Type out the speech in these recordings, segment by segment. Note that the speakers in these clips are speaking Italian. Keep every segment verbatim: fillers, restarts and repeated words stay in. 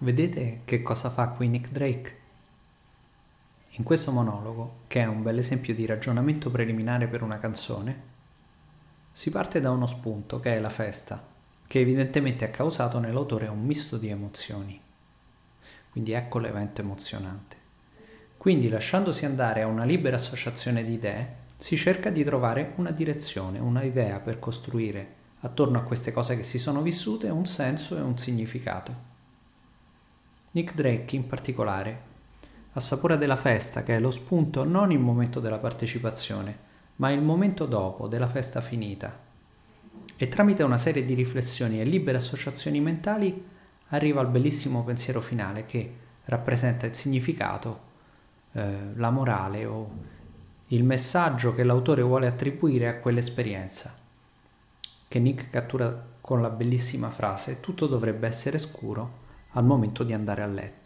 Vedete che cosa fa qui Nick Drake? In questo monologo, che è un bel esempio di ragionamento preliminare per una canzone, si parte da uno spunto che è la festa, che evidentemente ha causato nell'autore un misto di emozioni. Quindi ecco l'evento emozionante. Quindi, lasciandosi andare a una libera associazione di idee, si cerca di trovare una direzione, una idea per costruire attorno a queste cose che si sono vissute un senso e un significato. Nick Drake, in particolare, assapora della festa, che è lo spunto non il momento della partecipazione, ma il momento dopo, della festa finita. E tramite una serie di riflessioni e libere associazioni mentali arriva al bellissimo pensiero finale che rappresenta il significato, eh, la morale o il messaggio che l'autore vuole attribuire a quell'esperienza, che Nick cattura con la bellissima frase: tutto dovrebbe essere scuro al momento di andare a letto.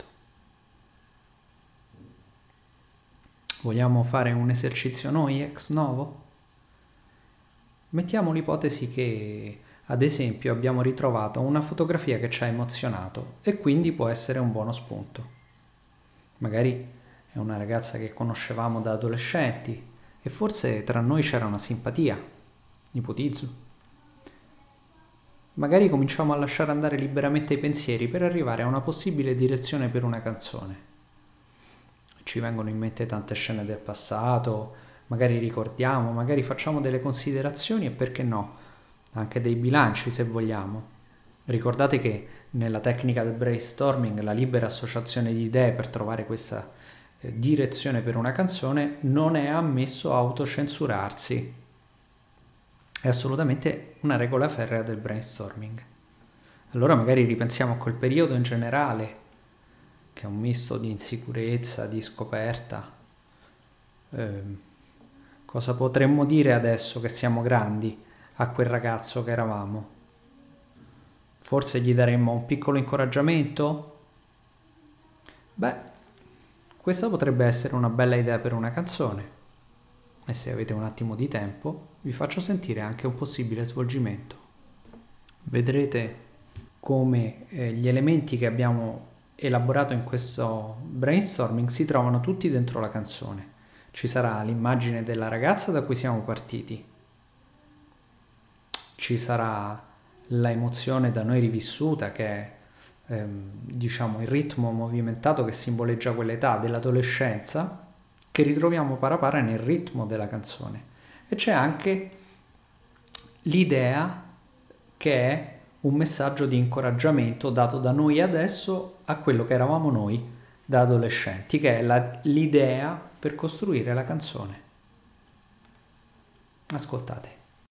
Vogliamo fare un esercizio noi ex novo? Mettiamo l'ipotesi che, ad esempio, abbiamo ritrovato una fotografia che ci ha emozionato e quindi può essere un buono spunto. Magari è una ragazza che conoscevamo da adolescenti e forse tra noi c'era una simpatia, ipotizzo. Magari cominciamo a lasciare andare liberamente i pensieri per arrivare a una possibile direzione per una canzone. Ci vengono in mente tante scene del passato, magari ricordiamo, magari facciamo delle considerazioni e perché no, anche dei bilanci se vogliamo. Ricordate che nella tecnica del brainstorming la libera associazione di idee per trovare questa eh, direzione per una canzone non è ammesso autocensurarsi. È assolutamente una regola ferrea del brainstorming. Allora magari ripensiamo a quel periodo in generale, che è un misto di insicurezza, di scoperta. Eh, cosa potremmo dire adesso che siamo grandi a quel ragazzo che eravamo? Forse gli daremmo un piccolo incoraggiamento? Beh, questa potrebbe essere una bella idea per una canzone. E se avete un attimo di tempo, vi faccio sentire anche un possibile svolgimento. Vedrete come eh, gli elementi che abbiamo elaborato in questo brainstorming si trovano tutti dentro la canzone. Ci sarà l'immagine della ragazza da cui siamo partiti, ci sarà la emozione da noi rivissuta, che è ehm, diciamo il ritmo movimentato che simboleggia quell'età dell'adolescenza che ritroviamo para para nel ritmo della canzone, e c'è anche l'idea che è un messaggio di incoraggiamento dato da noi adesso a quello che eravamo noi da adolescenti, che è la, l'idea per costruire la canzone. Ascoltate.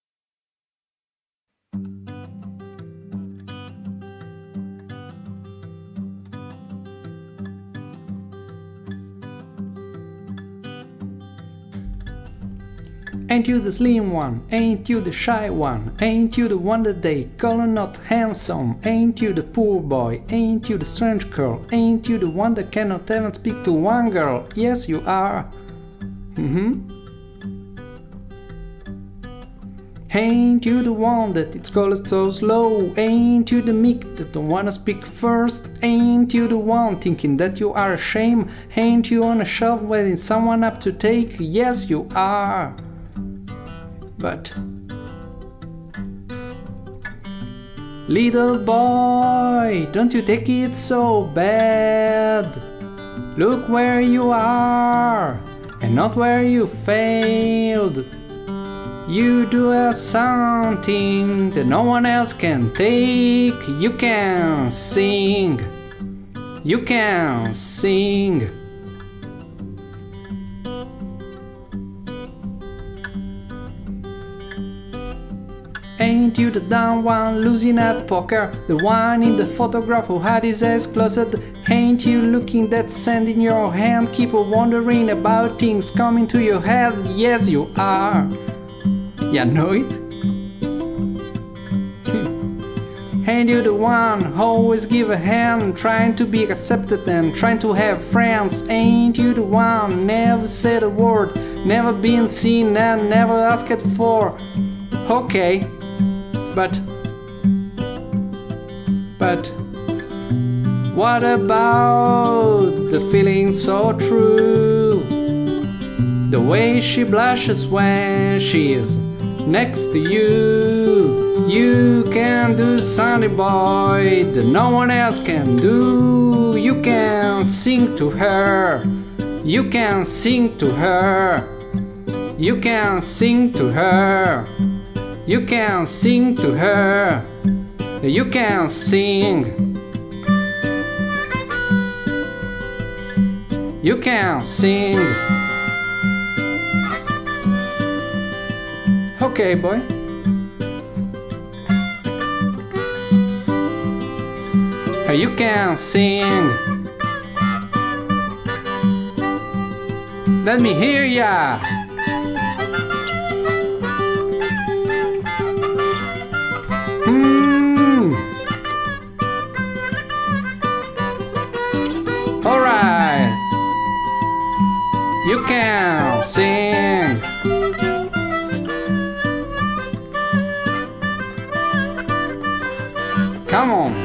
Ain't you the slim one? Ain't you the shy one? Ain't you the one that they call not handsome? Ain't you the poor boy? Ain't you the strange girl? Ain't you the one that cannot even speak to one girl? Yes, you are. Mm-hmm. Ain't you the one that it's called so slow? Ain't you the meek that don't wanna speak first? Ain't you the one thinking that you are ashamed? Ain't you on a shelf waiting someone up to take? Yes, you are. But little boy, don't you take it so bad. Look where you are and not where you failed. You do have something that no one else can take. You can sing. You can sing. Ain't you the dumb one losing at poker? The one in the photograph who had his eyes closed? Ain't you looking that sand in your hand? Keep wondering about things coming to your head? Yes, you are. You know it? Ain't you the one always give a hand, trying to be accepted and trying to have friends? Ain't you the one never said a word, never been seen and never asked for? Okay. But, but, What about the feeling so true? The way she blushes when she is next to you. You can do something, boy, that no one else can do. You can sing to her. You can sing to her. You can sing to her. You can sing to her. You can sing. You can sing. Okay, boy. You can sing. Let me hear ya. Hmm. All right. You can sing. Come on.